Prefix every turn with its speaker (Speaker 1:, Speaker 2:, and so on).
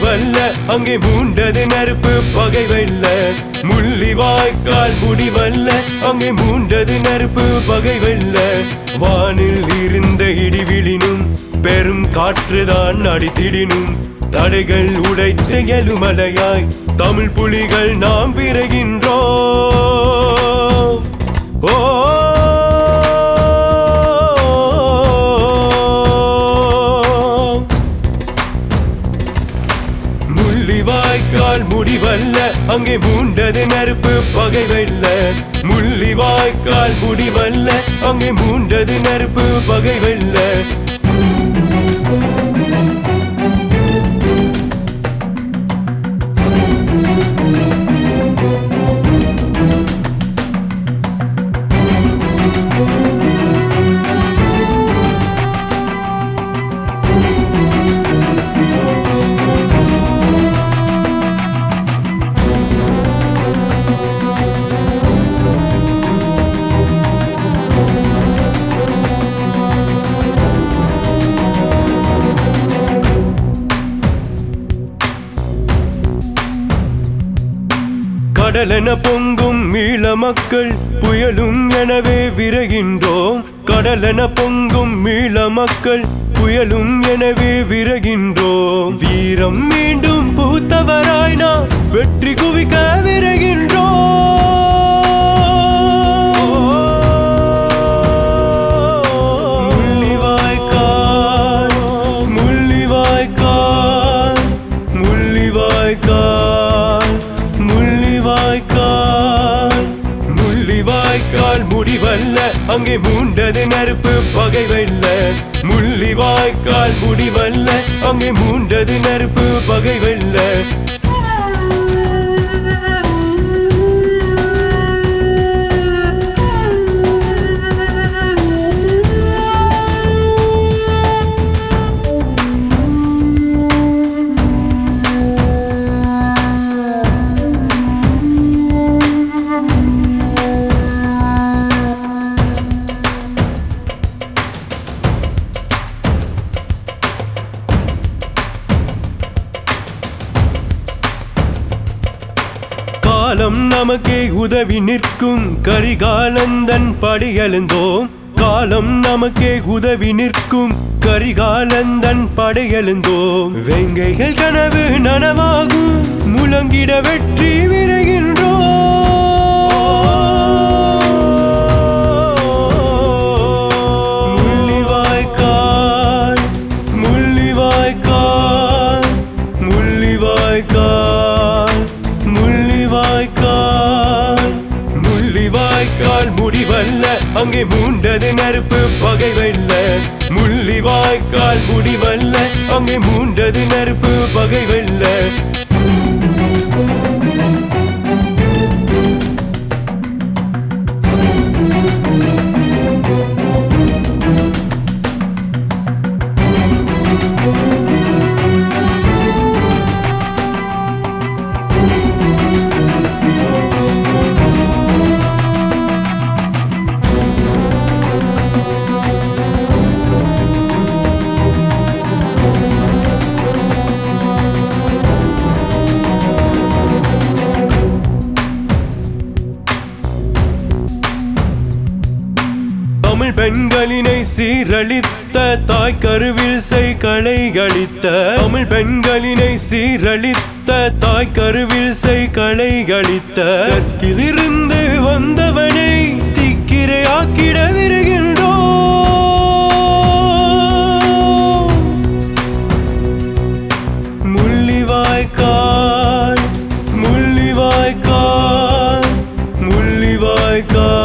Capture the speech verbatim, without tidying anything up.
Speaker 1: முடிவல்ல அங்கே மூண்டது நெருப்பு பகை வெல்ல முள்ளிவாய்க்கால் முடிவல்ல அங்கே மூண்டது நெருப்பு பகை வெல்ல வானில் இருந்த இடிவிழினும் பெரும் காற்றுதான் அடித்திடினும் தடைகள் உடைத்த எழுமலையாய் தமிழ் புலிகள் நாம் விரைகின்றோம். ஓ முள்ளிவாய்க்கால் முடிவல்ல அங்கே மூண்டது நெருப்பு பகை வெல்ல முள்ளிவாய்க்கால் முடிவல்ல அங்கே மூண்டது நெருப்பு பகை வெல்ல கடலென பொங்கும் ஈழ மக்கள் புயலும் எனவே விரைகின்றோம். கடலென பொங்கும் ஈழ மக்கள் புயலும் எனவே விரைகின்றோம். வீரம் மீண்டும் பூத்தவராய் நாம் வெற்றி குவிக்க விரைகின்றோம். முள்ளிவாய்க்கால் முள்ளிவாய்க்கால் முள்ளிவாய்க்கால் முள்ளிவாய்க்கால் முள்ளிவாய்க்கால் முடிவல்ல அங்கே மூண்டது நெருப்பு பகை வெல்ல முள்ளிவாய்க்கால் முடிவல்ல அங்கே மூண்டது நெருப்பு பகை வெல்ல காலம் நமக்கே உதவி நிற்கும் கரிகாலந்தன் படையெழுந்தோம். காலம் நமக்கே உதவி நிற்கும் கரிகாலந்தன் படையெழுந்தோம். வெங்கைகள் கனவு நனவாகும் முழங்கிட வெற்றி விரைகின்றோம். முள்ளிவாய்க்கால் முள்ளிவாய்க்கால் முள்ளிவாய்க்கால் முள்ளிவாய்க்கால் முள்ளிவாய்க்கால் முடிவல்ல அங்கே மூண்டது நெருப்பு பகை வெல்ல முள்ளிவாய்க்கால் முடிவல்ல அங்கே மூண்டது நெருப்பு பகை வெல்ல தமிழ் பெண்களினை சீரழித்த தாய் கருவில் செய் களைகளித்த தமிழ் பெண்களினை சீரழித்த தாய் கருவில் செய் களைகளித்த கற்கிலிருந்து வந்தவனை திக்கிரையாக்கிட விரைகின்றோம். முள்ளிவாய்க்கால் முள்ளிவாய்க்கால் முள்ளிவாய்க்கால்